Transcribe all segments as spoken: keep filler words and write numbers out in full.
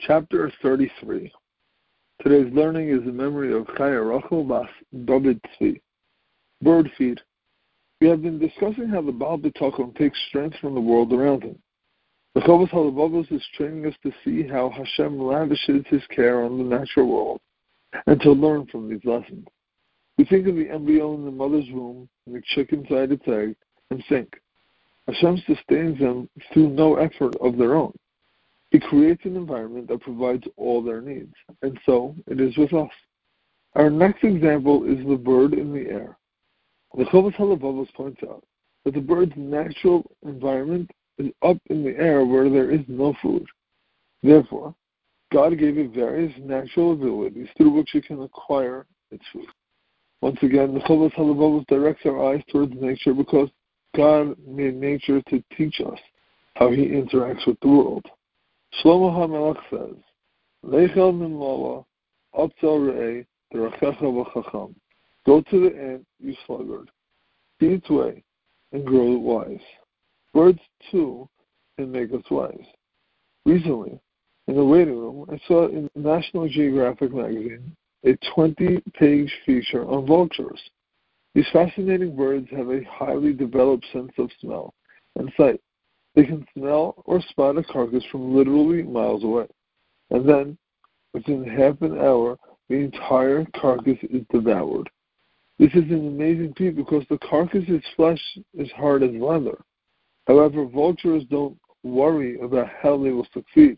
Chapter thirty-three. Today's learning is in memory of Chaya Rachel Bas David Tzvi. Bird feed. We have been discussing how the Baal B'Tachon takes strength from the world around him. The Chovos HaLevavos is training us to see how Hashem lavishes His care on the natural world and to learn from these lessons. We think of the embryo in the mother's womb and the chick inside its egg and think. Hashem sustains them through no effort of their own. He creates an environment that provides all their needs, and so it is with us. Our next example is the bird in the air. The Chovos HaLevavos points out that the bird's natural environment is up in the air where there is no food. Therefore, God gave it various natural abilities through which it can acquire its food. Once again, the Chovos HaLevavos directs our eyes towards nature because God made nature to teach us how He interacts with the world. Shlomo HaMelech says, Leichel Mimala, Atzel Re'eh, Derachecha V'chacham. Go to the ant, you sluggard. See its way, and grow wise. Birds, too, can make us wise. Recently, in the waiting room, I saw in National Geographic magazine a twenty-page feature on vultures. These fascinating birds have a highly developed sense of smell and sight. They can smell or spot a carcass from literally miles away. And then, within half an hour, the entire carcass is devoured. This is an amazing feat because the carcass's flesh is hard as leather. However, vultures don't worry about how they will succeed.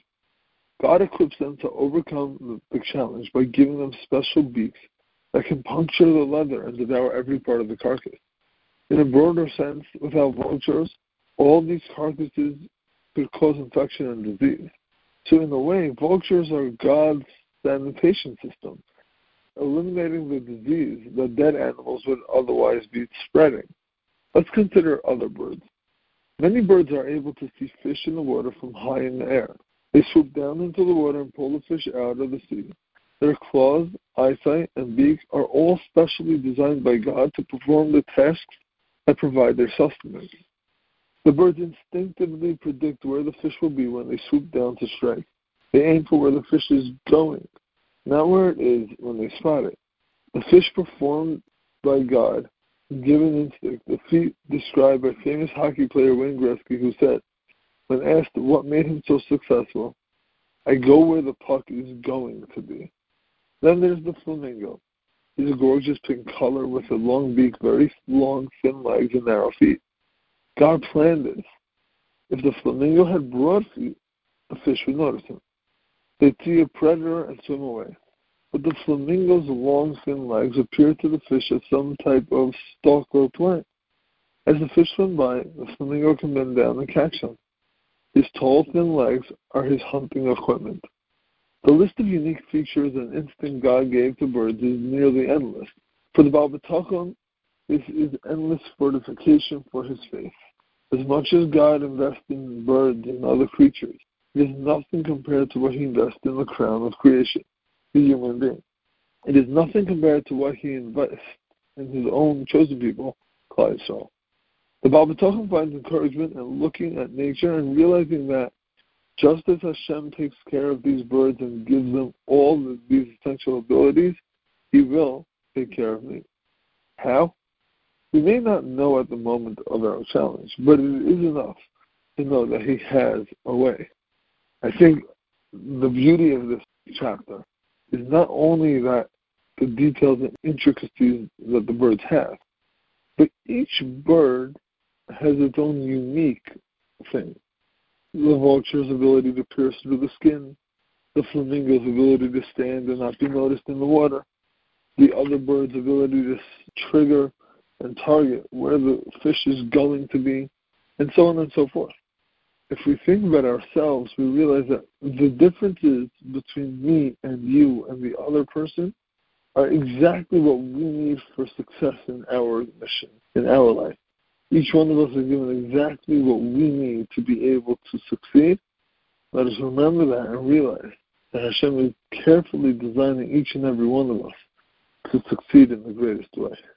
God equips them to overcome the challenge by giving them special beaks that can puncture the leather and devour every part of the carcass. In a broader sense, without vultures, all these carcasses could cause infection and disease. So in a way, vultures are God's sanitation system, eliminating the disease that dead animals would otherwise be spreading. Let's consider other birds. Many birds are able to see fish in the water from high in the air. They swoop down into the water and pull the fish out of the sea. Their claws, eyesight, and beak are all specially designed by God to perform the tasks that provide their sustenance. The birds instinctively predict where the fish will be when they swoop down to strike. They aim for where the fish is going, not where it is when they spot it. The fish performed by God, given instinct, the feat described by famous hockey player Wayne Gretzky, who said, when asked what made him so successful, I go where the puck is going to be. Then there's the flamingo. He's a gorgeous pink color with a long beak, very long, thin legs, and narrow feet. God planned this. If the flamingo had broad feet, the fish would notice him. They'd see a predator and swim away. But the flamingo's long, thin legs appear to the fish as some type of stalk or plant. As the fish swim by, the flamingo can bend down and catch him. His tall, thin legs are his hunting equipment. The list of unique features and instinct God gave to birds is nearly endless. For the Baal B'Tachon, this is endless fortification for his faith. As much as God invests in birds and other creatures, it is nothing compared to what He invests in the crown of creation, the human being. It is nothing compared to what He invests in His own chosen people, Klal Yisrael. The Baal B'Tachon finds encouragement in looking at nature and realizing that just as Hashem takes care of these birds and gives them all of these essential abilities, He will take care of me. How? We may not know at the moment of our challenge, but it is enough to know that He has a way. I think the beauty of this chapter is not only that the details and intricacies that the birds have, but each bird has its own unique thing. The vulture's ability to pierce through the skin, the flamingo's ability to stand and not be noticed in the water, the other bird's ability to trigger and target where the fish is going to be, and so on and so forth. If we think about ourselves, we realize that the differences between me and you and the other person are exactly what we need for success in our mission, in our life. Each one of us is given exactly what we need to be able to succeed. Let us remember that and realize that Hashem is carefully designing each and every one of us to succeed in the greatest way.